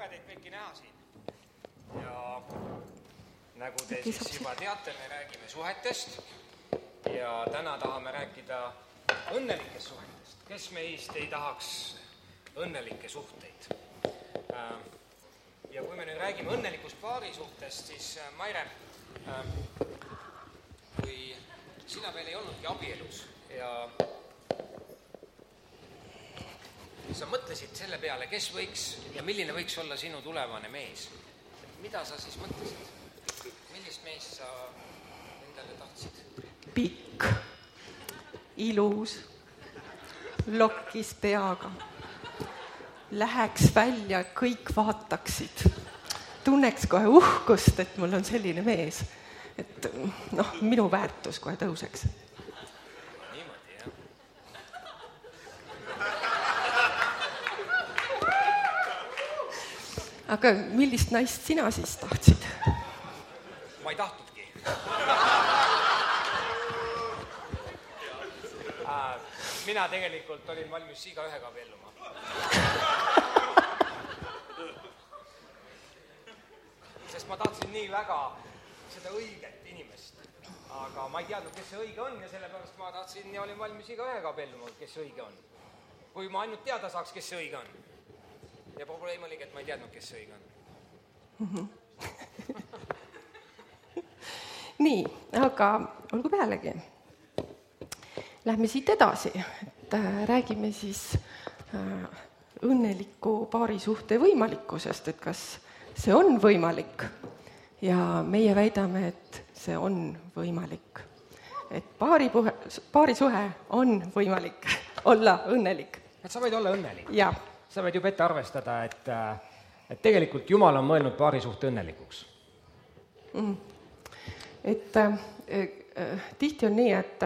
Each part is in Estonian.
teid kõiki näha siin. Ja nagu te siis juba teate, me räägime suhetest ja täna tahame rääkida õnnelikest suhetest. Kes meist ei tahaks õnnelikke suhteid? Ja kui me nüüd räägime õnnelikust paari suhtest, siis Maire, kui sina veel ei olnudki abielus ja sa mõtlesid selle peale, kes võiks ja milline võiks olla sinu tulevane mees. Mida sa siis mõtlesid? Millist meest sa endale tahtsid? Pikk, ilus, lokkis peaga. Läheks välja, kõik vaataksid. Tunneks kohe uhkust, et mul on selline mees. Et minu väärtus kohe tõuseks. Aga millist naist sina siis tahtsid? Ma ei tahtnudki. Mina tegelikult olin valmis igaühega abielluma. Sest ma tahtsin nii väga seda õiget inimest. Aga ma ei teadnud, kes see õige on ja sellepärast ma tahtsin ja olin valmis igaühega abielluma, kes see õige on. Kui ma ainult teada saaks, kes see õige on. Ja probleem oligi, et ma ei teadnud, kes see õige on. Nii, aga olgu pealegi. Lähme siit edasi, et räägime siis õnneliku paarisuhte võimalikkusest, et kas see on võimalik ja meie väidame, et see on võimalik. Et paarisuhe on võimalik olla õnnelik. Et sa võid olla õnnelik? Jah. Sa võid juba ette arvestada, et tegelikult Jumal on mõelnud paari suhte õnnelikuks. Et tihti on nii, et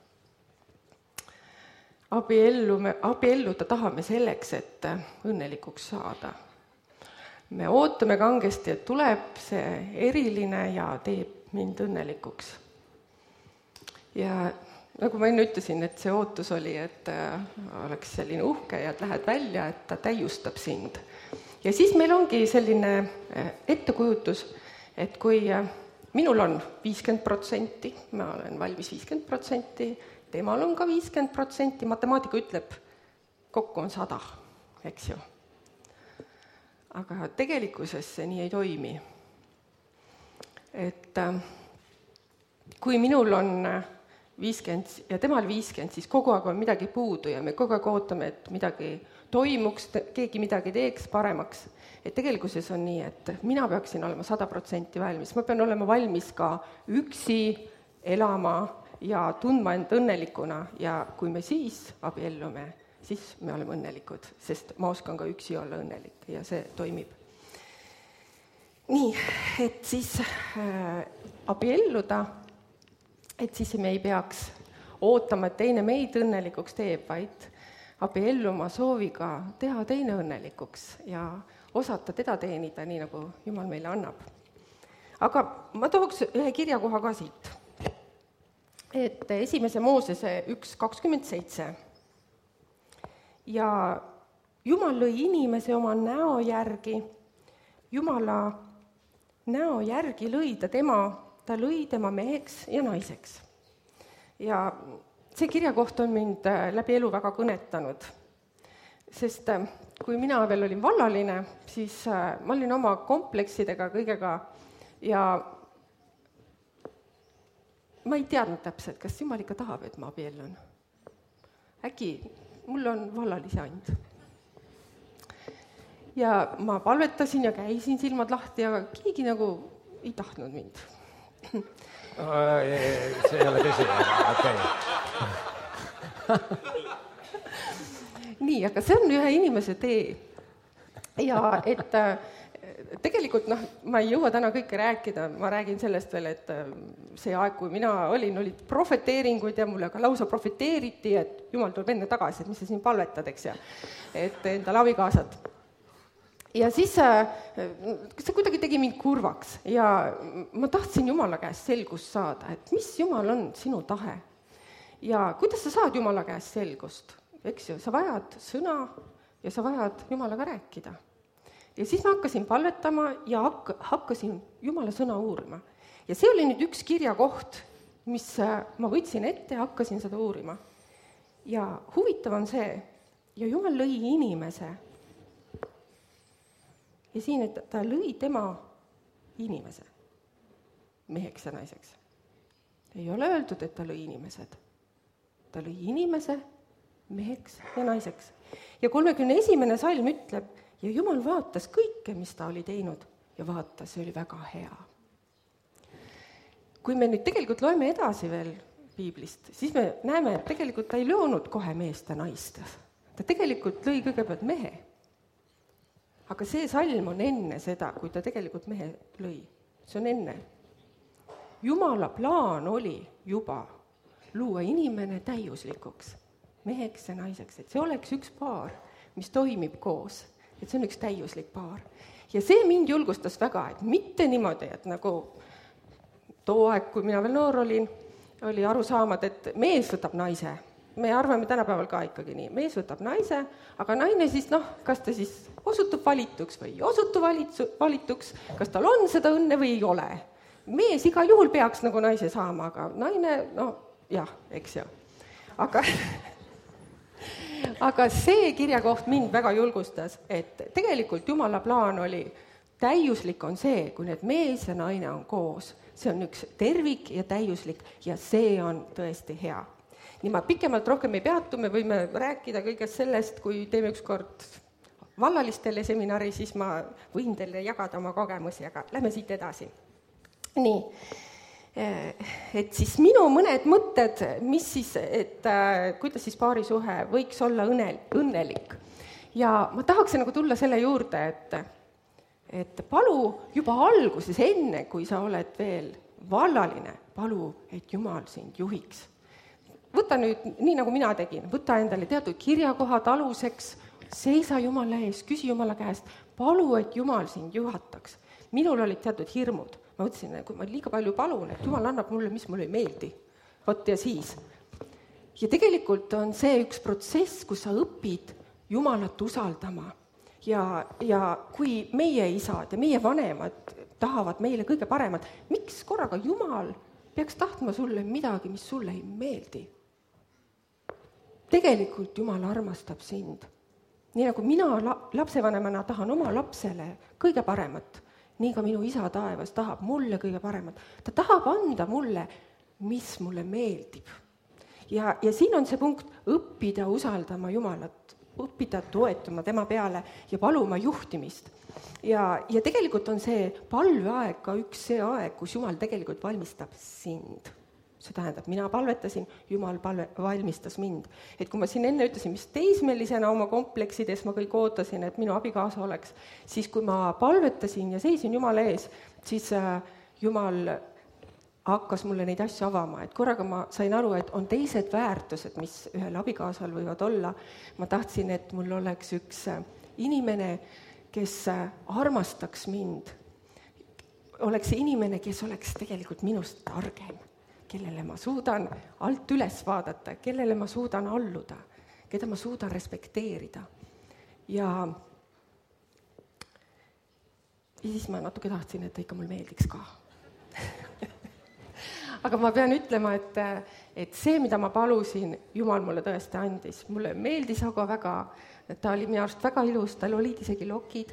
abielluda tahame selleks, et õnnelikuks saada. Me ootame kangesti, et tuleb see eriline ja teeb mind õnnelikuks. Ja nagu ma enne ütlesin, et see ootus oli, et oleks selline uhke ja et lähed välja, et ta täiustab sind. Ja siis meil ongi selline ettekujutus, et kui minul on 50%, ma olen valmis 50%, temal on ka 50%, matemaatika ütleb, kokku on 100, eks ju. Aga tegelikkuses see nii ei toimi. Et kui minul on 50 ja temal 50, siis kogu aeg on midagi puudu ja me kogu aeg ootame, et midagi toimuks, keegi midagi teeks paremaks. Et tegelikkuses on nii, et mina peaksin olema 100% valmis. Ma pean olema valmis ka üksi elama ja tundma end õnnelikuna ja kui me siis abiellume, siis me oleme õnnelikud, sest ma oskan ka üksi olla õnnelik ja see toimib. Nii, et siis abielluda, et siis me ei peaks ootama, et teine meid õnnelikuks teeb, vaid abielluma sooviga teha teine õnnelikuks ja osata teda teenida, nii nagu Jumal meile annab. Aga ma tooks ühe kirjakoha ka siit. Et 1. Moosese 1.27. Ja Jumal lõi inimese oma näo järgi, Jumala näo järgi lõi ta lõi tema meheks ja naiseks. Ja see kirjakoht on mind läbi elu väga kõnetanud, sest kui mina veel olin vallaline, siis ma olin oma kompleksidega kõigega ja ma ei teadnud täpselt, kas Jumal ikka tahab, et ma abiellun. Äkki mul on vallalisi and. Ja ma palvetasin ja käisin silmad lahti, aga keegi nagu ei tahtnud mind. See ei ole tõsi, okei. Nii, aga see on ühe inimese tee. Ja et tegelikult, ma ei jõua täna kõike rääkida, ma räägin sellest veel, et see aeg, kui mina olid profeteeringud ja mulle ka lausa profeteeriti, et Jumal tuleb enne tagasi, et mis sa siin palvetad, eks ja, et endale abikaasad. Ja siis see kuidagi tegi mind kurvaks ja ma tahtsin Jumala käest selgust saada, et mis Jumal on sinu tahe ja kuidas sa saad Jumala käest selgust, eks ju, sa vajad sõna ja sa vajad Jumalaga rääkida. ja siis ma hakkasin palvetama ja hakkasin Jumala sõna uurima. Ja see oli nüüd üks kirjakoht, mis ma võtsin ette ja hakkasin seda uurima. Ja huvitav on see, ja Jumal lõi inimese. Ja siin, et ta lõi tema inimese, meheks ja naiseks. Ei ole öeldud, et ta lõi inimesed. Ta lõi inimese, meheks ja naiseks. Ja 31. salm ütleb, ja Jumal vaatas kõike, mis ta oli teinud, ja vaatas, see oli väga hea. Kui me nüüd tegelikult loeme edasi veel piiblist, siis me näeme, et tegelikult ta ei loonud kohe meest ja naist. Ta tegelikult lõi kõigepealt mehe. Aga see salm on enne seda, kui ta tegelikult mehe lõi. See on enne. Jumala plaan oli juba luua inimene täiuslikuks, meheks ja naiseks, et see oleks üks paar, mis toimib koos. Et see on üks täiuslik paar. Ja see mind julgustas väga, et mitte niimoodi, et nagu too aeg, kui mina veel noor olin, oli aru saamad, et mees võtab naise. Me arvame tänapäeval ka ikkagi nii. Mees võtab naise, aga naine siis, kas ta siis osutub valituks või ei osutu valituks, kas tal on seda õnne või ei ole. Mees igal juhul peaks nagu naise saama, aga naine, jah, eks ju. Aga see kirjakoht mind väga julgustas, et tegelikult Jumala plaan oli, täiuslik on see, kui need mees ja naine on koos. See on üks tervik ja täiuslik ja see on tõesti hea. Nii ma pikemalt rohkem ei peatu, me võime rääkida kõigest sellest, kui teeme ükskord vallalistele seminari, siis ma võin teile jagada oma kogemusi, aga lähme siit edasi. Nii. Et siis minu mõned mõtted, mis siis, et kuidas siis paarisuhe võiks olla õnnelik. Ja ma tahaksin nagu tulla selle juurde, et palu juba alguses, enne kui sa oled veel vallaline, palu, et Jumal sind juhiks. Võta nüüd, nii nagu mina tegin, võta endale teatud kirjakohad aluseks, seisa Jumala ees, küsi Jumala käest, palu, et Jumal sind juhataks. Minul olid teatud hirmud. Ma mõtlesin, kui ma liiga palju palun, et Jumal annab mulle, mis mulle ei meeldi. Vot ja siis. Ja tegelikult on see üks protsess, kus sa õpid Jumalat usaldama. Ja kui meie isad ja meie vanemad tahavad meile kõige paremat, miks korraga Jumal peaks tahtma sulle midagi, mis sulle ei meeldi? Tegelikult Jumal armastab sind. Nii nagu mina lapsevanemana tahan oma lapsele kõige paremat, nii ka minu isa taevas tahab mulle kõige paremat. Ta tahab anda mulle, mis mulle meeldib. Ja siin on see punkt, õppida usaldama Jumalat, õppida toetuma tema peale ja paluma juhtimist. Ja tegelikult on see palveaeg ka üks see aeg, kus Jumal tegelikult valmistab sind. See tähendab, mina palvetasin, Jumal valmistas mind. Et kui ma siin enne ütlesin, mis teismelisena oma kompleksides ma kõik ootasin, et minu abikaasa oleks, siis kui ma palvetasin ja seisin Jumala ees, siis Jumal hakkas mulle neid asju avama. Et korraga ma sain aru, et on teised väärtused, mis ühel abikaasal võivad olla. Ma tahtsin, et mul oleks üks inimene, kes armastaks mind. Oleks see inimene, kes oleks tegelikult minust targem. Kellele ma suudan alt üles vaadata, kellele ma suudan alluda, keda ma suudan respekteerida. Ja siis ma natuke tahtsin, et ta ikka mul meeldiks ka. Aga ma pean ütlema, et see, mida ma palusin, Jumal mulle tõesti andis. Mulle meeldis aga väga, ta oli minu arust väga ilus, tal olid isegi lokid.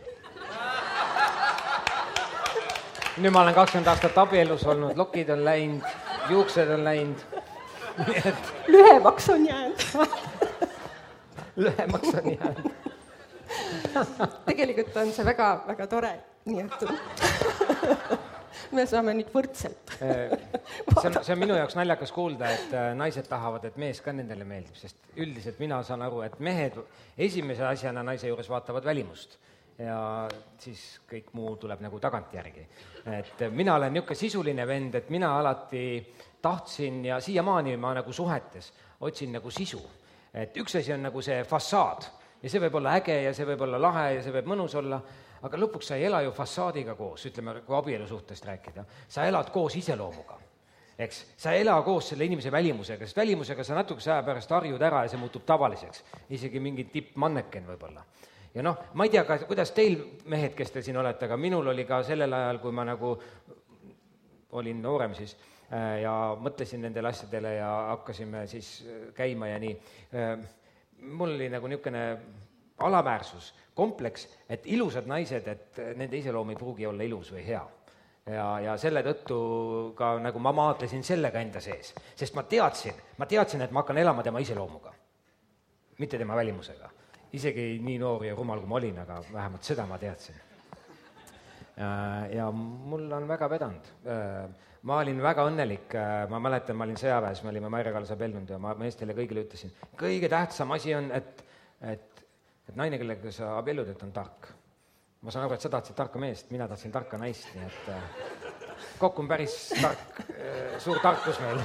Nüüd ma olen 20 aastat abielus olnud, lokid on läinud, juuksed on läinud. Lühemaks on jäänud. Lühemaks on jäänud. Tegelikult on see väga, väga tore. Nii et me saame nüüd võrdselt. See on minu jaoks naljakas kuulda, et naised tahavad, et mees ka nendele meeldib, sest üldiselt mina saan aru, et mehed esimese asjana naise juures vaatavad välimust. Ja siis kõik muu tuleb nagu tagantjärgi. Et mina olen niisugune sisuline vend, et mina alati tahtsin ja siiamaani ma nagu suhetes otsin nagu sisu. Et üks asi on nagu see fassaad ja see võib olla äge ja see võib olla lahe ja see võib mõnus olla, aga lõpuks sa ei ela ju fassaadiga koos, ütleme, kui abielu suhtest rääkida. Sa elad koos iseloomuga. Eks, sa ela koos selle inimese välimusega, sest välimusega sa natukese aja pärast harjud ära ja see muutub tavaliseks. Isegi mingi tippmanneken võib olla. ja noh, ma ei tea, kuidas teil, mehed, kes te siin olete, aga minul oli ka sellel ajal, kui ma nagu olin noorem siis ja mõtlesin nendele asjadele ja hakkasime siis käima ja nii, mul oli nagu niisugune alaväärsus, kompleks, et ilusad naised, et nende iseloom ei pruugi olla ilus või hea. Ja selle tõttu ka nagu ma maadlesin sellega enda sees, sest ma teadsin, et ma hakkan elama tema iseloomuga, mitte tema välimusega. Isegi nii noor ja rumal, kui ma olin, aga vähemalt seda ma teadsin. Ja mul on väga vedanud. Ma olin väga õnnelik, ma mäletan, ma olin sõjaväes, me olime Maire Kallas abiellunud ja ma meestele kõigile ütlesin, kõige tähtsam asi on, et naine, kellega sa abiellud, et on tark. Ma saan aru, et sa tahtsid tarka meest, mina tahtsin tarka naist, nii et kokku on päris tark, suur tarkus meil.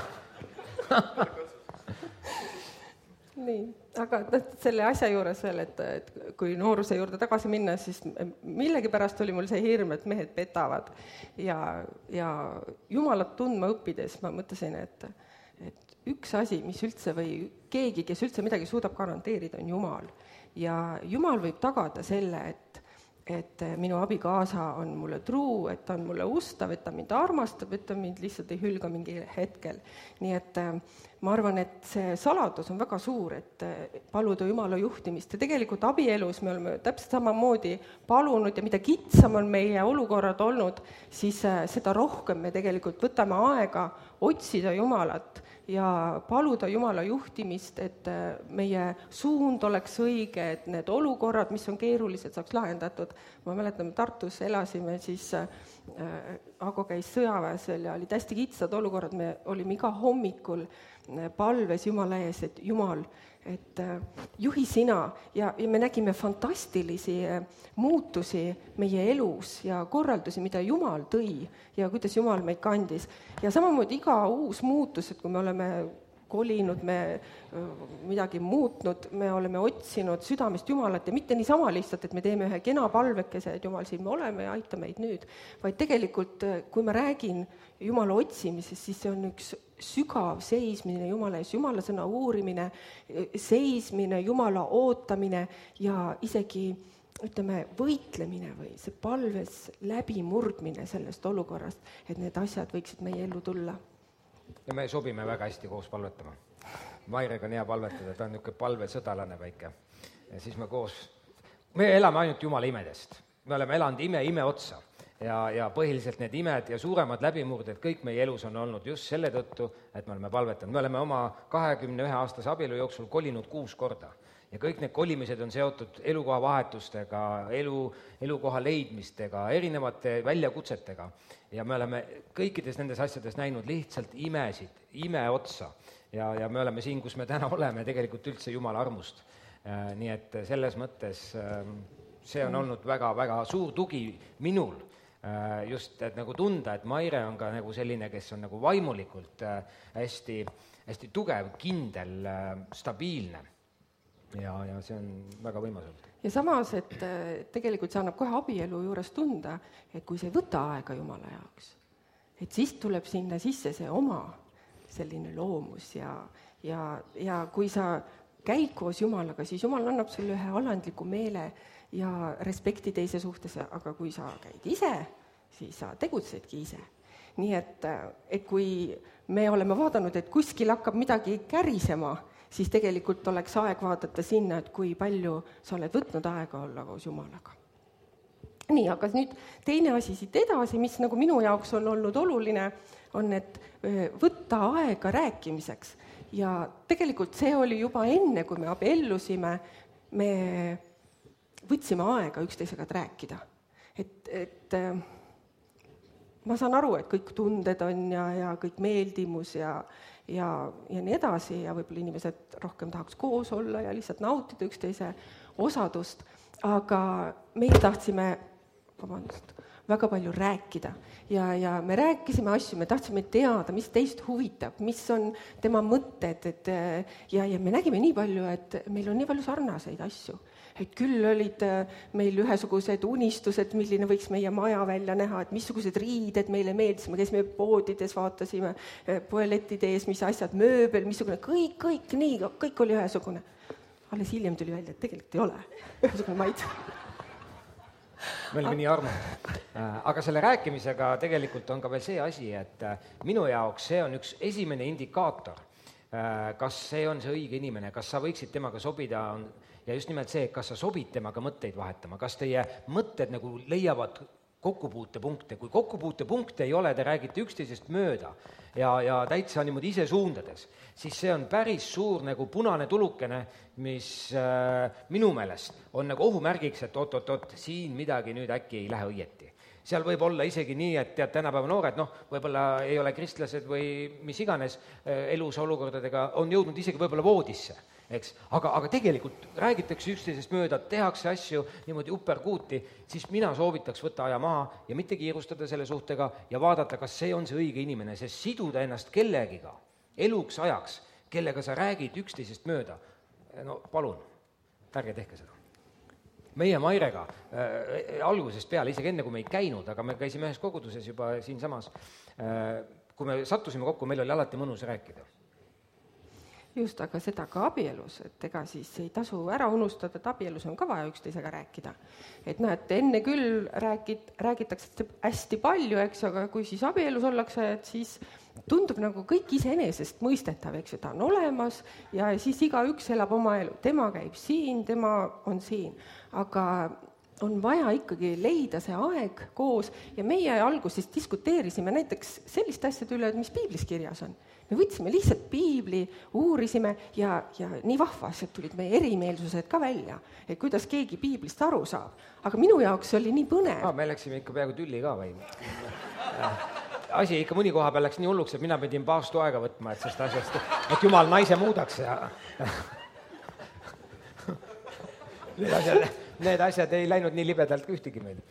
Nii, aga selle asja juures veel, et kui nooruse juurde tagasi minna, siis millegipärast oli mul see hirm, et mehed petavad. Ja Jumalat tundma õppides ma mõtlesin, et üks asi, mis üldse või keegi, kes üldse midagi suudab garanteerida, on Jumal. Ja Jumal võib tagada selle, et minu abikaasa on mulle truu, et ta on mulle ustav, et ta mind armastab, et ta mind lihtsalt ei hülga mingi hetkel. Nii et ma arvan, et see saladus on väga suur, et paluda Jumala juhtimist. Ja tegelikult abielus me oleme täpselt samamoodi palunud ja mida kitsam on meie olukorrad olnud, siis seda rohkem me tegelikult võtame aega otsida Jumalat ja paluda Jumala juhtimist, et meie suund oleks õige, et need olukorrad, mis on keerulised, saaks lahendatud. Ma mäletan, Tartus elasime, siis Ago käis sõjaväesel ja olid hästi kitsad olukorrad, me olime iga hommikul palves Jumala ees, et Jumal, et juhi sina ja me nägime fantastilisi muutusi meie elus ja korraldusi, mida Jumal tõi ja kuidas Jumal meid kandis. Ja samamoodi iga uus muutus, et kui me oleme kolinud, me midagi muutnud, me oleme otsinud südamest Jumalat ja mitte niisama lihtsalt, et me teeme ühe kena palvekese, et Jumal, siin me oleme ja aita meid nüüd, vaid tegelikult, kui ma räägin Jumala otsimisest, siis see on üks sügav seismine Jumala ees, Jumala sõna uurimine, seismine, Jumala ootamine ja isegi ütleme, võitlemine või see palves läbimurdmine sellest olukorrast, et need asjad võiksid meie ellu tulla. Ja me sobime väga hästi koos palvetama. Mairega on hea palvetada, ta on niisugune palvesõdalane väike. Ja siis me elame ainult Jumala imedest. Me oleme elanud ime otsa ja põhiliselt need imed ja suuremad läbimurded kõik meie elus on olnud just selle tõttu, et me oleme palvetanud. Me oleme oma 21 aastase abielu jooksul kolinud 6 korda. Ja kõik need kolimised on seotud elukoha vahetustega, elukoha leidmistega, erinevate väljakutsetega. Ja me oleme kõikides nendes asjades näinud lihtsalt ime otsa. Ja me oleme siin, kus me täna oleme, tegelikult üldse Jumala armust. Nii et selles mõttes see on olnud väga-väga suur tugi minul. Just et nagu tunda, et Maire on ka nagu selline, kes on nagu vaimulikult hästi tugev, kindel, stabiilne. Ja see on väga võimas olnud. Ja samas, et tegelikult see annab kohe abielu juures tunda, et kui see ei võta aega Jumala jaoks, et siis tuleb sinna sisse see oma selline loomus ja kui sa käid koos Jumalaga, siis Jumal annab sulle ühe alandliku meele ja respekti teise suhtes, aga kui sa käid ise, siis sa tegutsedki ise. Nii et kui me oleme vaadanud, et kuskil hakkab midagi kärisema, siis tegelikult oleks aeg vaadata sinna, et kui palju sa oled võtnud aega olla koos Jumalaga. Nii, aga nüüd teine asi siit edasi, mis nagu minu jaoks on olnud oluline, on, et võtta aega rääkimiseks. Ja tegelikult see oli juba enne, kui me abiellusime, me võtsime aega üksteisega rääkida. Et ma saan aru, et kõik tunded on ja kõik meeldimus ja nii edasi ja võib-olla inimesed rohkem tahaks koos olla ja lihtsalt nautida üksteise osadust, aga meie tahtsime, väga palju rääkida ja me rääkisime asju, me tahtsime teada, mis teist huvitab, mis on tema mõtted, ja me nägime nii palju, et meil on nii palju sarnaseid asju. Et küll olid meil ühesugused unistused, milline võiks meie maja välja näha, et missugused riided meile meeldisime, käisime poodides, vaatasime poelettide ees, mis asjad, mööbel, missugune, kõik oli ühesugune. alles hiljem tuli välja, et tegelikult ei ole. Ühesõnaga ma ei tea. Me oleme nii armud. Aga selle rääkimisega tegelikult on ka veel see asi, et minu jaoks see on üks esimene indikaator, kas see on see õige inimene, kas sa võiksid temaga sobida, ja just nimelt see, kas sa sobid temaga mõtteid vahetama, kas teie mõtted nagu leiavad kokkupuutepunkte, kui kokkupuutepunkte ei ole, te räägite üksteisest mööda ja täitsa niimoodi ise suundades, siis see on päris suur nagu punane tulukene, mis minu meelest on nagu ohumärgiks, et oot, siin midagi nüüd äkki ei lähe õieti. Seal võib olla isegi nii, et tead, tänapäeva noored, võib-olla ei ole kristlased või mis iganes elus olukordadega, on jõudnud isegi võib-olla voodisse, eks, aga tegelikult räägitakse üksteisest mööda, tehakse asju niimoodi uperkuuti, siis mina soovitaks võtta aja maha ja mitte kiirustada selle suhtega ja vaadata, kas see on see õige inimene, sest siduda ennast kellegiga eluks ajaks, kellega sa räägid üksteisest mööda, no palun, ärge tehke seda. Meie Mairega algusest peale, isegi enne kui me ei käinud, aga me käisime ühes koguduses juba siinsamas, kui me sattusime kokku, meil oli alati mõnus rääkida. Just, aga seda ka abielus, et ega siis ei tasu ära unustada, et abielus on ka vaja üksteisega rääkida. Et näed, enne küll räägitakse hästi palju, eks, aga kui siis abielus ollakse, et siis tundub nagu kõik iseenesest mõistetav, eks ju, ta on olemas ja siis igaüks elab oma elu, tema käib siin, tema on siin, aga on vaja ikkagi leida see aeg koos ja meie alguses diskuteerisime näiteks sellist asjade üle, mis piiblis kirjas on. Me võtsime lihtsalt piibli, uurisime ja nii vahva asjad tulid meie erimeelsused ka välja, et kuidas keegi piiblist aru saab. Aga minu jaoks oli nii põnev. Me läksime ikka peaaegu tülli ka või? Asi ikka mõni koha peal läks nii hulluks, et mina pidin paastu aega võtma, et sest asjast, et jumal naise muudaks ja need asjad ei läinud nii libedalt kui ühtegi meil.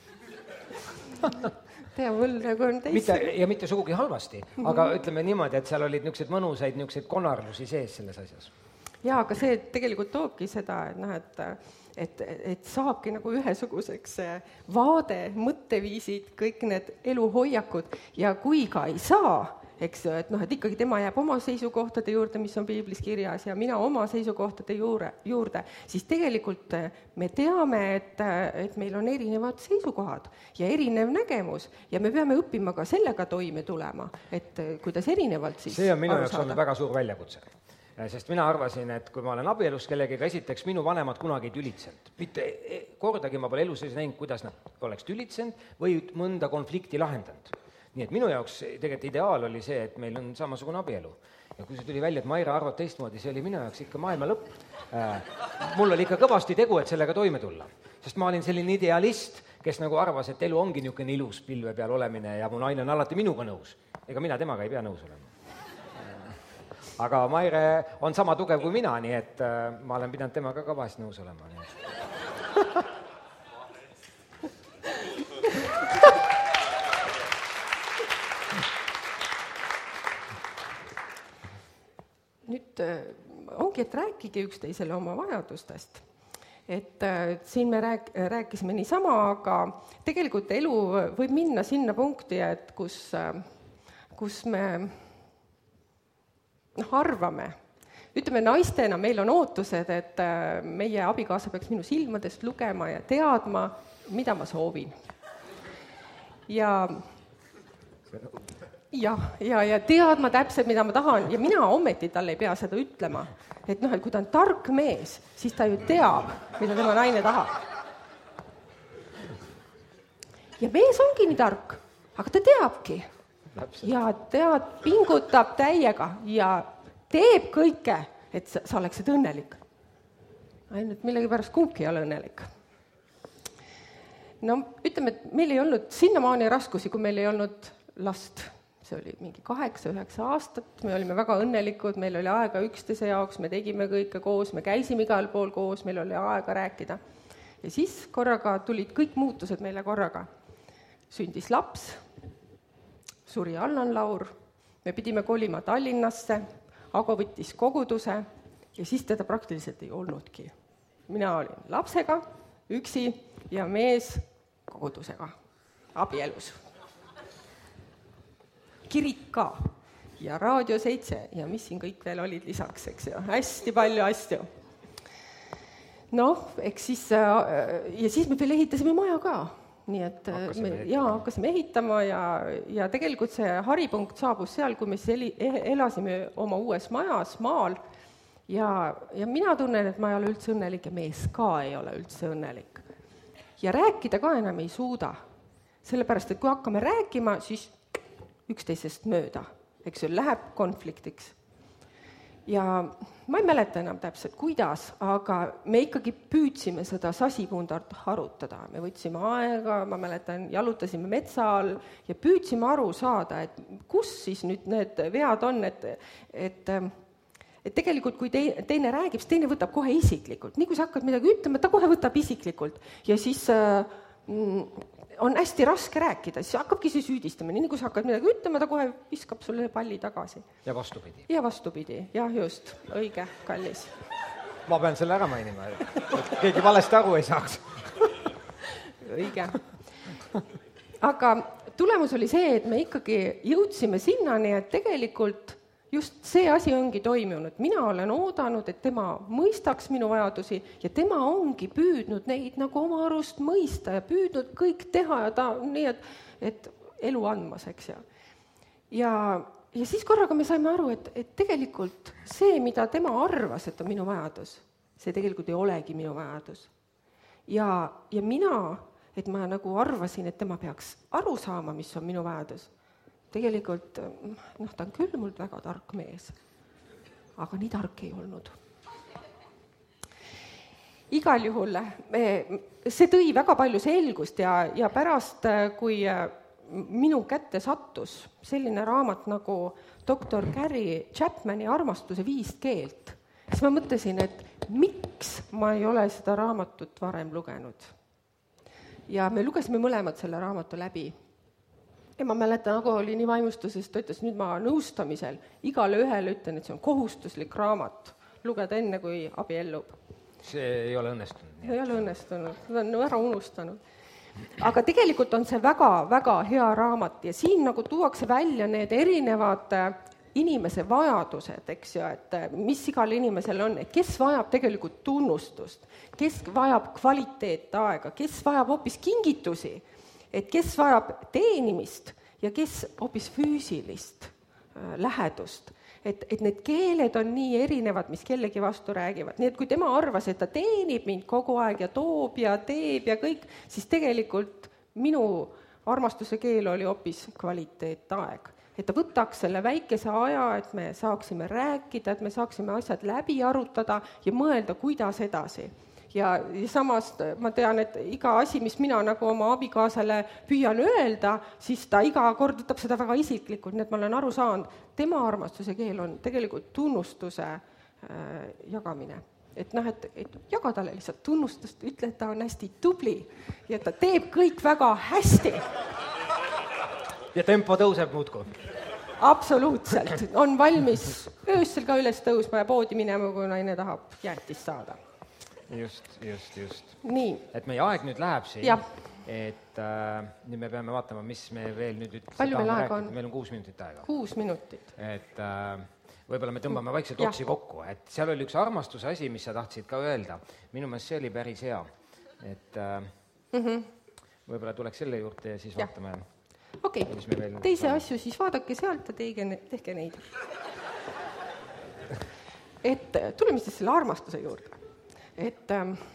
Tea, mul nagu on teist. Mitte sugugi halvasti, aga ütleme niimoodi, et seal olid niisugused mõnusaid niisugused konarlusi sees selles asjas. Jaa, aga see tegelikult toobki seda, et saabki nagu ühesuguseks vaade, mõtteviisid, kõik need eluhoiakud ja kui ka ei saa, eks, et ikkagi tema jääb oma seisukohtade juurde, mis on piiblis kirjas ja mina oma seisukohtade juurde, siis tegelikult me teame, et meil on erinevad seisukohad ja erinev nägemus ja me peame õppima ka sellega toime tulema, et kuidas erinevalt siis see on minu jaoks olnud väga suur väljakutse. Sest mina arvasin, et kui ma olen abielus kellegiga, esiteks minu vanemad kunagi ei tülitsenud. Mitte kordagi ma pole elus näinud, kuidas nad oleks tülitsenud või mõnda konflikti lahendanud. Nii et minu jaoks tegelikult ideaal oli see, et meil on samasugune abielu. Ja kui see tuli välja, et Maira arvab teistmoodi, see oli minu jaoks ikka maailma lõpp. Mul oli ikka kõvasti tegu, et sellega toime tulla. Sest ma olin selline idealist, kes nagu arvas, et elu ongi niisugune ilus pilve peal olemine ja mu naine on alati minuga nõus. Ega mina temaga ei pea nõus olema. Aga Maire on sama tugev kui mina, nii et ma olen pidanud temaga ka vahest nõus olema. Nüüd ongi, et rääkige üksteisele oma vajadustest. Et siin me rääkisime niisama, aga tegelikult elu võib minna sinna punkti, et kus me arvame. Ütleme, naistena meil on ootused, et meie abikaasa peaks minu silmadest lugema ja teadma, mida ma soovin. Ja teadma täpselt, mida ma tahan ja mina ometi talle ei pea seda ütlema. Et et kui ta on tark mees, siis ta ju teab, mida tema naine tahab. Ja mees ongi nii tark, aga ta teabki. Ja pingutab täiega ja teeb kõike, et sa oleksid õnnelik. Ainult millegipärast kumbki ei ole õnnelik. No ütleme, et meil ei olnud sinnamaani raskusi, kui meil ei olnud last. See oli mingi 8-9 aastat, me olime väga õnnelikud, meil oli aega üksteise jaoks, me tegime kõike koos, me käisime igal pool koos, meil oli aega rääkida. Ja siis korraga tulid kõik muutused meile korraga. Sündis laps, suri Allan Laur, me pidime kolima Tallinnasse, Ago võttis koguduse ja siis teda praktiliselt ei olnudki. Mina olin lapsega, üksi ja mees kogudusega, abielus. Kirik ka ja Raadio 7 ja mis siin kõik veel olid lisaks, eks ju, hästi palju asju. noh, eks siis, ja siis me veel ehitasime maja ka. Nii et hakkasime ehitama ja tegelikult see haripunkt saabus seal, kui me siis elasime oma uues majas maal ja mina tunnen, et ma ei ole üldse õnnelik ja mees ka ei ole üldse õnnelik. Ja rääkida ka enam ei suuda, sellepärast, et kui hakkame rääkima, siis üksteisest mööda, eks ju, läheb konfliktiks. Ja ma ei mäleta enam täpselt, kuidas, aga me ikkagi püüdsime seda sasipundart harutada. Me võtsime aega, ma mäletan, jalutasime metsa all ja püüdsime aru saada, et kus siis nüüd need vead on, et tegelikult kui teine räägib, siis teine võtab kohe isiklikult. Nii kui sa hakkad midagi ütlema, ta kohe võtab isiklikult ja siis on hästi raske rääkida, siis hakkabki see süüdistamine. Nii kui sa hakkad midagi ütlema, ta kohe viskab sulle palli tagasi. Ja vastupidi. Ja vastupidi, jah just, õige, kallis. Ma pean selle ära mainima, et keegi valesti aru ei saaks. Õige. Aga tulemus oli see, et me ikkagi jõudsime sinnani, et tegelikult just see asi ongi toimunud. Mina olen oodanud, et tema mõistaks minu vajadusi ja tema ongi püüdnud neid nagu oma arust mõista ja püüdnud kõik teha ja ta nii, et elu andmas, eks ju. Ja siis korraga me saime aru, et tegelikult see, mida tema arvas, et on minu vajadus, see tegelikult ei olegi minu vajadus. Ja mina, et ma nagu arvasin, et tema peaks aru saama, mis on minu vajadus, tegelikult, ta on küll mul väga tark mees, aga nii tark ei olnud. Igal juhul see tõi väga palju selgust ja pärast, kui minu kätte sattus selline raamat nagu doktor Gary Chapmani Armastuse 5 keelt, siis ma mõtlesin, et miks ma ei ole seda raamatut varem lugenud. Ja me lugesime mõlemad selle raamatu läbi. Ja ma mäletan, aga oli nii vaimustuses, ta ütles, nüüd ma nõustamisel igale ühele ütlen, et see on kohustuslik raamat, lugeda enne, kui abiellub. See ei ole õnnestunud. Ei ole õnnestunud, ta on ära unustanud. Aga tegelikult on see väga-väga hea raamat ja siin nagu tuuakse välja need erinevad inimese vajadused, eks ju, et mis igal inimesel on, et kes vajab tegelikult tunnustust, kes vajab kvaliteetaega, kes vajab hoopis kingitusi, et kes vajab teenimist ja kes hoopis füüsilist lähedust. Et need keeled on nii erinevad, mis kellegi vastu räägivad. Nii et kui tema arvas, et ta teenib mind kogu aeg ja toob ja teeb ja kõik, siis tegelikult minu armastuse keel oli hoopis kvaliteetaeg. Et ta võtaks selle väikese aja, et me saaksime rääkida, et me saaksime asjad läbi arutada ja mõelda, kuidas edasi. Ja samas ma tean, et iga asi, mis mina nagu oma abikaasale püüan öelda, siis ta iga kord võtab seda väga isiklikult, nii et ma olen aru saanud, tema armastuse keel on tegelikult tunnustuse jagamine. Et jaga talle lihtsalt tunnustust, ütle, et ta on hästi tubli ja ta teeb kõik väga hästi. Ja tempo tõuseb muudku. Absoluutselt. On valmis öösel ka üles tõusma ja poodi minema, kui naine tahab jäätist saada. Just. Nii. Et meie aeg nüüd läheb siin, et nüüd me peame vaatama, mis me veel nüüd palju meil aega on? Meil on 6 minutit aega. 6 minutit. Et võib-olla me tõmbame vaikselt otsi kokku, et seal oli üks armastuse asi, mis sa tahtsid ka öelda. Minu meelest see oli päris hea. Et võib-olla tuleks selle juurde ja siis vaatame. Okei, teise asju siis vaadake sealt ja tehke neid. Et tuleme siis selle armastuse juurde. Et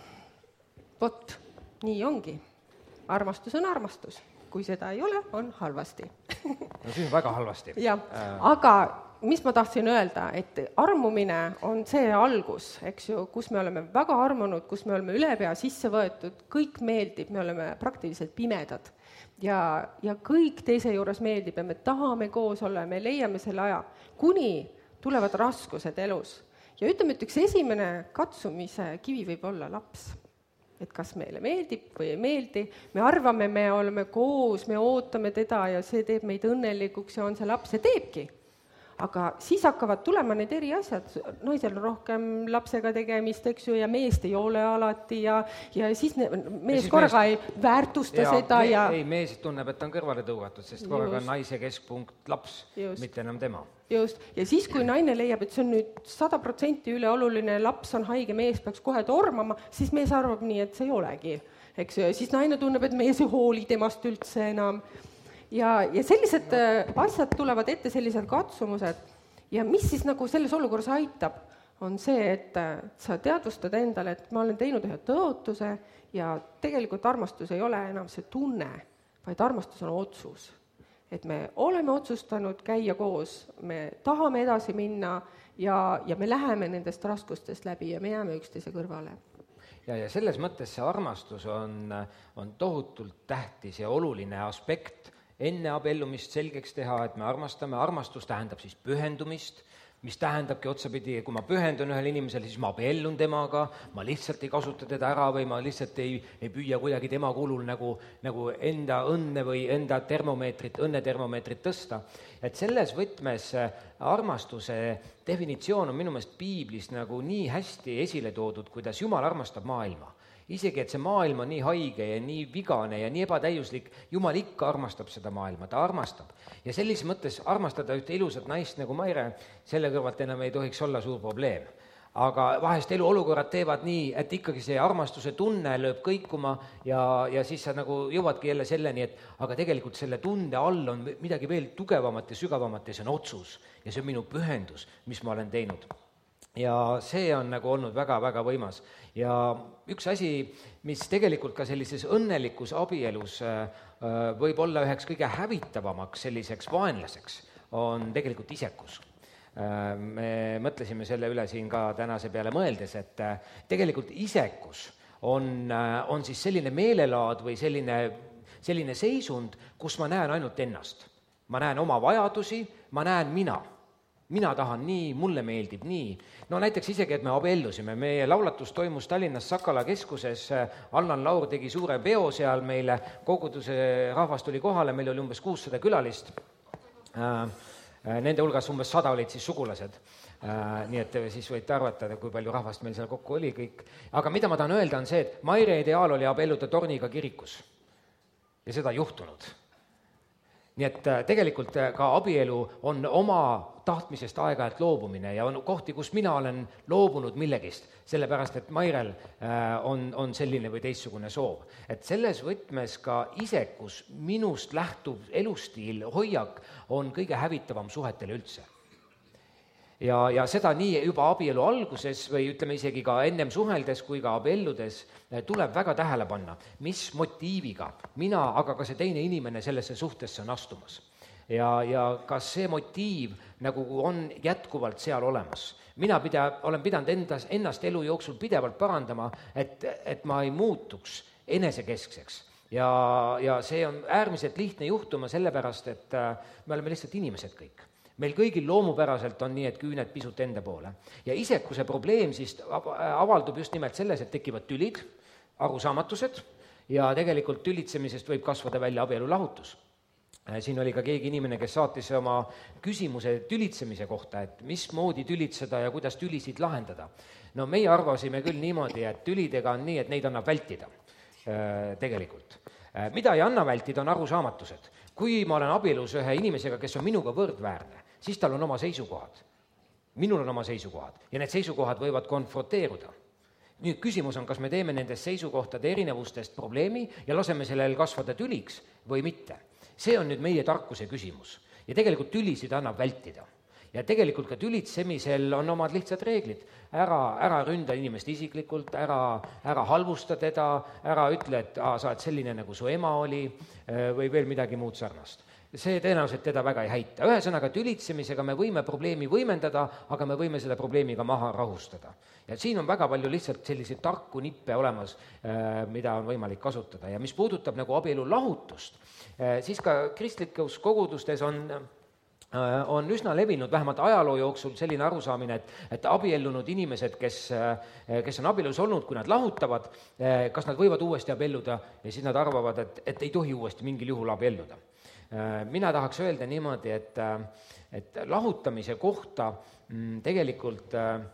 nii ongi. Armastus on armastus. Kui seda ei ole, on halvasti. No siis on väga halvasti. Aga mis ma tahtsin öelda, et armumine on see algus, eks ju, kus me oleme väga armunud, kus me oleme ülepea sisse võetud, kõik meeldib, me oleme praktiliselt pimedad. Ja kõik teise juures meeldib ja me tahame koos olla ja me leiame selle aja, kuni tulevad raskused elus. Ja ütleme, et üks esimene katsumise kivi võib olla laps. Et kas meile meeldib või ei meeldi, me arvame, me oleme koos, me ootame teda ja see teeb meid õnnelikuks ja on see laps ja teebki. aga siis hakkavad tulema need eri asjad, naisel on rohkem lapsega tegemist, eks ju, ja meest ei ole alati ja siis mees korraga ei väärtusta seda ja ei, mees tunneb, et ta on kõrvale tõugatud, sest korraga on naise keskpunkt laps, mitte enam tema. Just, ja siis, kui naine leiab, et see on nüüd 100% üleoluline, laps on haige, mees peaks kohe tormama, siis mees arvab nii, et see ei olegi, eks ju, ja siis naine tunneb, et mees ei hooli temast üldse enam. Ja sellised asjad tulevad ette, sellised katsumused ja mis siis nagu selles olukorras aitab, on see, et sa teadvustad endale, et ma olen teinud ühe tõotuse ja tegelikult armastus ei ole enam see tunne, vaid armastus on otsus. Et me oleme otsustanud käia koos, me tahame edasi minna ja me läheme nendest raskustest läbi ja me jääme üksteise kõrvale. Ja selles mõttes see armastus on tohutult tähtis ja oluline aspekt enne abiellumist selgeks teha, et me armastame. Armastus tähendab siis pühendumist, mis tähendabki otsapidi, kui ma pühendun ühele inimesele, siis ma abiellun temaga, ma lihtsalt ei kasuta teda ära või ma lihtsalt ei püüa kuidagi tema kulul nagu enda õnne või enda õnnetermomeetrit tõsta. Et selles võtmes armastuse definitsioon on minu meelest piiblis nagu nii hästi esile toodud, kuidas Jumal armastab maailma. Isegi, et see maailm on nii haige ja nii vigane ja nii ebatäiuslik, Jumal ikka armastab seda maailma, ta armastab. Ja sellises mõttes armastada ühte ilusat naist nagu Maire, selle kõrvalt enam ei tohiks olla suur probleem. Aga vahest eluolukorrad teevad nii, et ikkagi see armastuse tunne lööb kõikuma ja siis sa nagu jõuadki jälle selleni, et aga tegelikult selle tunde all on midagi veel tugevamat ja sügavamat ja see on otsus ja see on minu pühendus, mis ma olen teinud. Ja see on nagu olnud väga-väga võimas. Ja üks asi, mis tegelikult ka sellises õnnelikus abielus võib olla üheks kõige hävitavamaks selliseks vaenlaseks, on tegelikult isekus. Me mõtlesime selle üle siin ka tänase peale mõeldes, et tegelikult isekus on siis selline meelelaad või selline seisund, kus ma näen ainult ennast. Ma näen oma vajadusi, ma näen mina tahan nii, mulle meeldib nii. No näiteks isegi, et me abiellusime, meie laulatus toimus Tallinnas Sakala keskuses, Allan Laur tegi suure peo seal meile, koguduse rahvas tuli kohale, meil oli umbes 600 külalist, nende hulgas umbes 100 olid siis sugulased, nii et siis võite arvata, kui palju rahvast meil seal kokku oli kõik. Aga mida ma tahan öelda on see, et Maire ideaal oli abielluda torniga kirikus ja seda juhtunud. Nii et tegelikult ka abielu on oma tahtmisest aeg-ajalt loobumine ja on kohti, kus mina olen loobunud millegist, sellepärast et Mairel on selline või teistsugune soov. Et selles võtmes ka isekus minust lähtuv elustiil, hoiak on kõige hävitavam suhetele üldse. Ja seda nii juba abielu alguses või ütleme isegi ka ennem suheldes kui ka abielludes tuleb väga tähele panna, mis motiiviga mina, aga ka see teine inimene sellesse suhtesse on astumas. Ja kas see motiiv nagu on jätkuvalt seal olemas. Mina olen pidanud ennast elu jooksul pidevalt parandama, et ma ei muutuks enesekeskseks. Ja see on äärmiselt lihtne juhtuma sellepärast, et me oleme lihtsalt inimesed kõik. Meil kõigil loomupäraselt on nii, et küüned pisut enda poole. Ja isekuse probleem siis avaldub just nimelt selles, et tekivad tülid, arusaamatused ja tegelikult tülitsemisest võib kasvada välja abielu lahutus. Siin oli ka keegi inimene, kes saatis oma küsimuse tülitsemise kohta, et mismoodi tülitseda ja kuidas tülisid lahendada. No meie arvasime küll niimoodi, et tülidega on nii, et neid annab vältida tegelikult. Mida ei anna vältida, on arusaamatused. Kui ma olen abielus ühe inimesega, kes on minuga võrdväärne, siis tal on oma seisukohad. Minul on oma seisukohad ja need seisukohad võivad konfronteeruda. Nüüd küsimus on, kas me teeme nendest seisukohtade erinevustest probleemi ja laseme sellel kasvada tüliks või mitte. See on nüüd meie tarkuse küsimus ja tegelikult tülisid annab vältida. Ja tegelikult ka tülitsemisel on omad lihtsad reeglid. Ära ründa inimest isiklikult, ära halvusta teda, ära ütle, et sa oled selline, nagu su ema oli või veel midagi muud sarnast. See tõenäoliselt teda väga ei häita. Ühesõnaga tülitsemisega me võime probleemi võimendada, aga me võime selle probleemiga maha rahustada. Ja siin on väga palju lihtsalt selliseid tarku nippe olemas, mida on võimalik kasutada. Ja mis puudutab nagu abielu lahutust, siis ka kristlikus kogudustes on on üsna levinud, vähemalt ajaloo jooksul selline arusaamine, et abiellunud inimesed, kes on abielus olnud, kui nad lahutavad, kas nad võivad uuesti abielluda ja siis nad arvavad, et ei tohi uuesti mingil juhul abielluda. Mina tahaks öelda niimoodi, et lahutamise kohta tegelikult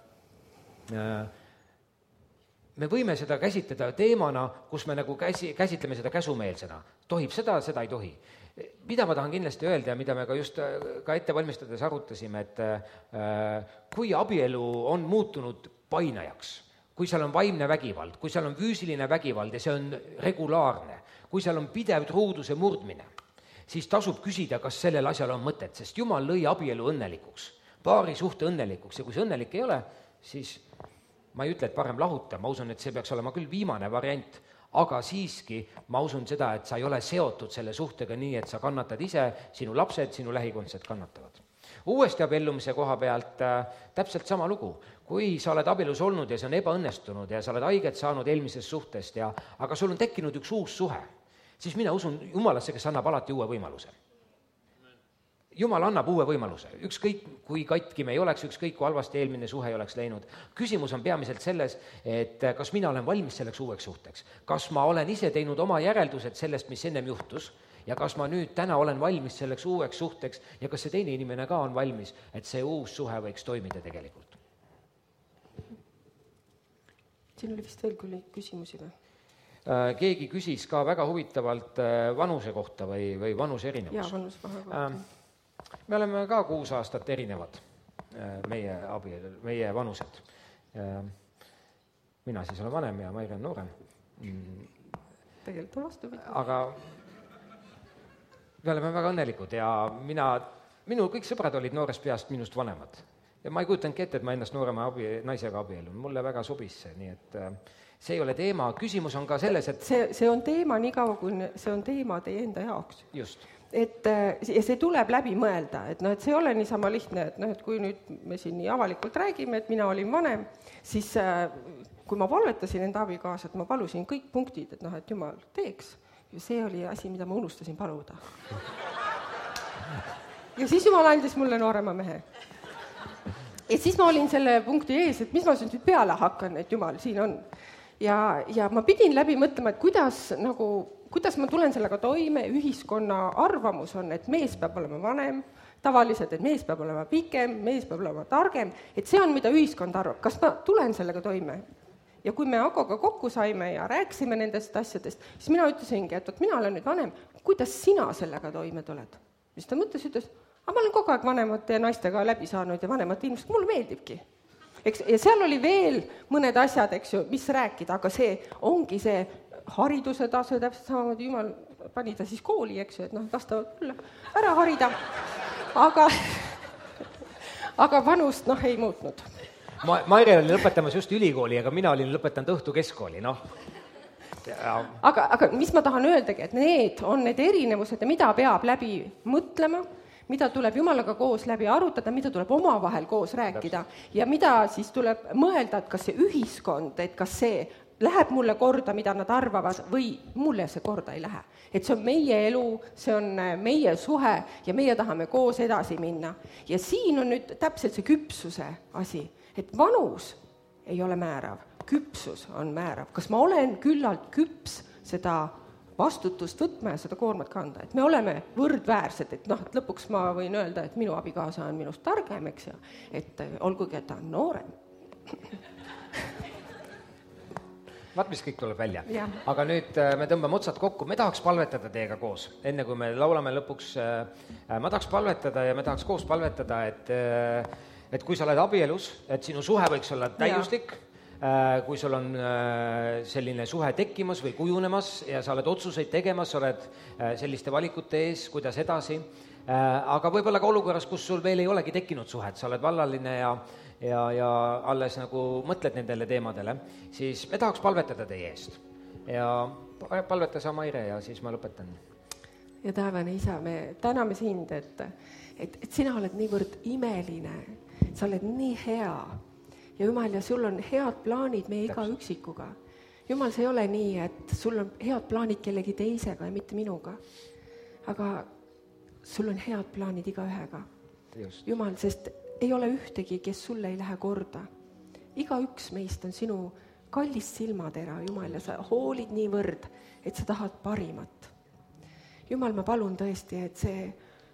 me võime seda käsitleda teemana, kus me nagu käsitleme seda käsumeelsena. Tohib seda ei tohi. Mida ma tahan kindlasti öelda ja mida me ka just ka ette valmistades arutasime, et kui abielu on muutunud painajaks, kui seal on vaimne vägivald, kui seal on füüsiline vägivald ja see on regulaarne, kui seal on pidev truuduse murdmine, siis tasub küsida, kas sellel asjal on mõtet, sest Jumal lõi abielu õnnelikuks, paari suhte õnnelikuks ja kui see õnnelik ei ole, siis ma ei ütle, et parem lahuta, ma usun, et see peaks olema küll viimane variant, aga siiski ma usun seda, et sa ei ole seotud selle suhtega nii, et sa kannatad ise, sinu lapsed, sinu lähikondsed kannatavad. Uuesti abiellumise koha pealt täpselt sama lugu. Kui sa oled abielus olnud ja see on ebaõnnestunud ja sa oled haiget saanud eelmisest suhtest, aga sul on tekkinud üks uus suhe, siis mina usun Jumalasse, kes annab alati uue võimaluse. Jumal annab uue võimaluse, ükskõik kui katki me ei oleks, ükskõik kui halvasti eelmine suhe ei oleks läinud. Küsimus on peamiselt selles, et kas mina olen valmis selleks uueks suhteks, kas ma olen ise teinud oma järeldused sellest, mis ennem juhtus, ja kas ma nüüd täna olen valmis selleks uueks suhteks ja kas see teine inimene ka on valmis, et see uus suhe võiks toimida tegelikult. Siin oli vist veel küll küsimusi või? Keegi küsis ka väga huvitavalt vanuse kohta või vanuse erinevus. Jaa, vanuse kohta. Me oleme ka 6 aastat erinevad, meie vanused. Mina siis olen vanem ja Maire on noorem. Tegelikult on vastupidi. Aga me oleme väga õnnelikud ja minu kõik sõbrad olid noorest peast minust vanemad. Ja ma ei kujutanudki ette, et ma ennast noorema naisega abiellun. Mulle väga sobis see, nii et see ei ole teema. Küsimus on ka selles, et see on teema nii kaua, kui see on teema teie enda jaoks. Just. Ja see tuleb läbi mõelda, et see ei ole niisama lihtne, et kui nüüd me siin nii avalikult räägime, et mina olin vanem, siis kui ma palvetasin enda abikaasat, ma palusin kõik punktid, et Jumal teeks. Ja see oli asi, mida ma unustasin paluda. Ja siis Jumal andis mulle noorema mehe. Ja siis ma olin selle punkti ees, et mis ma nüüd peale hakkan, et Jumal siin on. Ja ma pidin läbi mõtlema, et kuidas ma tulen sellega toime, ühiskonna arvamus on, et mees peab olema vanem, tavaliselt, et mees peab olema pikem, mees peab olema targem, et see on, mida ühiskond arvab. Kas ma tulen sellega toime? Ja kui me Agoga kokku saime ja rääkisime nendest asjadest, siis mina ütlesingi, et mina olen nüüd vanem, kuidas sina sellega toime tuled? Mis ta mõtles, ütles, aga ma olen kogu aeg vanemate naistega läbi saanud ja vanemate inimesed, mulle meeldibki. Ja seal oli veel mõned asjad, eks ju, mis rääkida, aga see ongi see hariduse tase, täpselt samamoodi Jumal pani ta siis kooli, eks ju, et vastavalt mulle ära harida. Aga vanust ei muutnud. Maire oli lõpetamas just ülikooli, aga mina olin lõpetanud õhtu keskkooli, Aga mis ma tahan öeldagi, et need on need erinevused, mida peab läbi mõtlema, mida tuleb Jumalaga koos läbi arutada, mida tuleb omavahel koos rääkida ja mida siis tuleb mõelda, et kas see ühiskond, et kas see läheb mulle korda, mida nad arvavad, või mulle see korda ei lähe. Et see on meie elu, see on meie suhe ja meie tahame koos edasi minna. Ja siin on nüüd täpselt see küpsuse asi, et vanus ei ole määrav, küpsus on määrav. Kas ma olen küllalt küps seda vastutust võtma ja seda koormat kanda, et me oleme võrdväärsed, et lõpuks ma võin öelda, et minu abikaasa on minust targem, eks ja, et olgugi, et ta on noorem. Vaat, mis kõik tuleb välja. Ja. Aga nüüd me tõmbame otsad kokku. Me tahaks palvetada teiega koos. Enne kui me laulame lõpuks, ma tahaks palvetada ja me tahaks koos palvetada, et kui sa oled abielus, et sinu suhe võiks olla täiuslik, kui sul on selline suhe tekkimas või kujunemas ja sa oled otsuseid tegemas, sa oled selliste valikute ees, kuidas edasi, aga võib-olla ka olukorras, kus sul veel ei olegi tekkinud suhet, sa oled vallaline ja alles nagu mõtled nendele teemadele, siis me tahaks palvetada teie eest. Ja palveta sa, Maire, ja siis ma lõpetan. Ja taevane isa, me täname sind, et sina oled niivõrd imeline, sa oled nii hea. Ja Jumal, ja sul on head plaanid meie iga üksikuga. Jumal, see ei ole nii, et sul on head plaanid kellegi teisega ja mitte minuga. Aga sul on head plaanid iga ühega. just. Jumal, sest ei ole ühtegi, kes sulle ei lähe korda. Igaüks meist on sinu kallis silmatera, Jumal, ja sa hoolid niivõrd, et sa tahad parimat. Jumal, ma palun tõesti, et see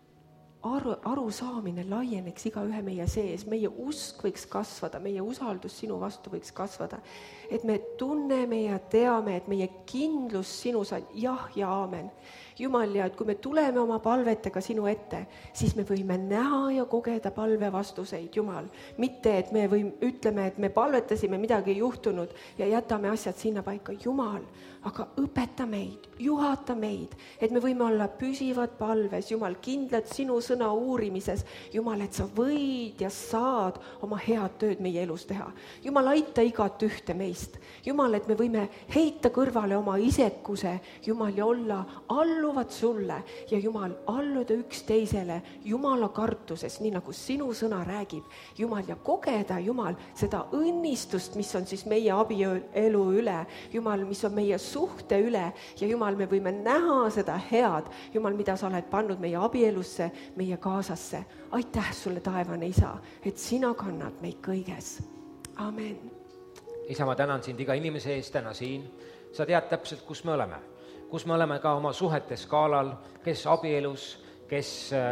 arusaamine laieneks iga ühe meie sees, meie usk võiks kasvada, meie usaldus sinu vastu võiks kasvada, et me tunneme ja teame, et meie kindlus sinus on jah ja aamen. Jumal, ja et kui me tuleme oma palvetega sinu ette, siis me võime näha ja kogeda palve vastuseid, Jumal. Mitte, et me ütleme, et me palvetasime, midagi ei juhtunud ja jätame asjad sinna paika. Jumal, aga õpeta meid, juhata meid, et me võime olla püsivad palves, Jumal, kindlad sinu sõna uurimises. Jumal, et sa võid ja saad oma head tööd meie elus teha. Jumal, aita igat ühte meist. Jumal, et me võime heita kõrvale oma isekuse, Jumal, ja olla alluvad sulle ja Jumal, alluda üksteisele Jumala kartuses, nii nagu sinu sõna räägib. Jumal, ja kogeda, Jumal, seda õnnistust, mis on siis meie abielu üle, Jumal, mis on meie suhte üle ja Jumal, me võime näha seda head, Jumal, mida sa oled pannud meie abielusse, meie kaasasse. Aitäh sulle, taevane Isa, et sina kannad meid kõiges. Amen. Isa, ma tänan sind iga inimese eest täna siin. Sa tead täpselt, kus me oleme ka oma suhete skaalal, kes abielus, kes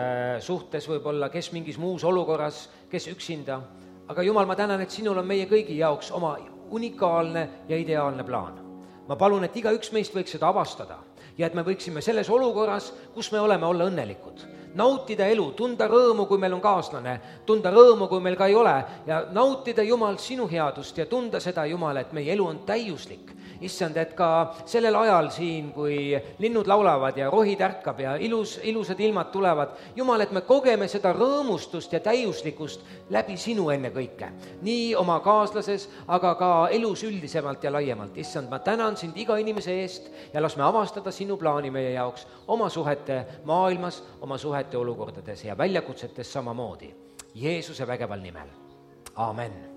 suhtes võib-olla, kes mingis muus olukorras, kes üksinda. Aga Jumal, ma tänan, et sinul on meie kõigi jaoks oma unikaalne ja ideaalne plaan. Ma palun, et igaüks meist võiks seda avastada ja et me võiksime selles olukorras, kus me oleme, olla õnnelikud. Nautida elu, tunda rõõmu, kui meil on kaaslane, tunda rõõmu, kui meil ka ei ole ja nautida, Jumal, sinu headust ja tunda seda, Jumal, et meie elu on täiuslik. Issand, et ka sellel ajal siin, kui linnud laulavad ja rohi tärkab ja ilusad ilmad tulevad, Jumal, et me kogeme seda rõõmustust ja täiuslikust läbi sinu enne kõike. Nii oma kaaslases, aga ka elus üldisemalt ja laiemalt. Issand, ma tänan sind iga inimese eest ja las me avastada sinu plaani meie jaoks oma suhete maailmas, oma suhete olukordades ja väljakutsetes samamoodi. Jeesuse vägeval nimel. Amen.